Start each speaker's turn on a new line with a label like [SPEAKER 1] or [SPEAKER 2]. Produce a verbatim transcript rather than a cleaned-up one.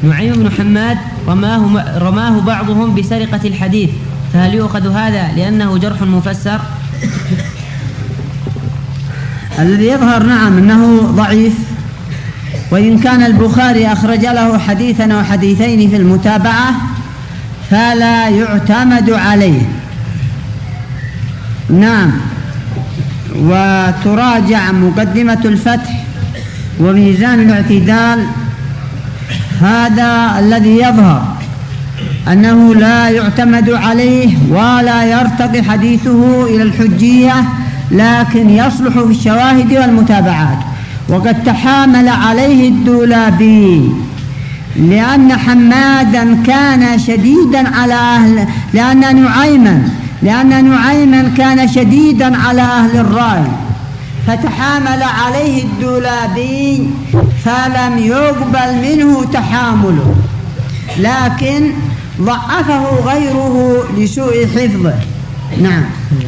[SPEAKER 1] نعيم بن حماد رماه, رماه بعضهم بسرقة الحديث، فهل يؤخذ هذا لأنه جرح مفسر؟
[SPEAKER 2] الذي يظهر نعم أنه ضعيف، وإن كان البخاري أخرج له حديثا أو حديثين في المتابعة فلا يعتمد عليه. نعم، وتراجع مقدمة الفتح وميزان الاعتدال، هذا الذي يظهر أنه لا يعتمد عليه ولا يرتقي حديثه إلى الحجية، لكن يصلح في الشواهد والمتابعات. وقد تحامل عليه الدولابي لأن حمادا كان شديدا على أهل لأن نعيما لأن نعيما كان شديدا على أهل الرأي، فتحامل عليه الدولابي فلم يقبل منه تحامله، لكن ضعفه غيره لسوء حفظه. نعم.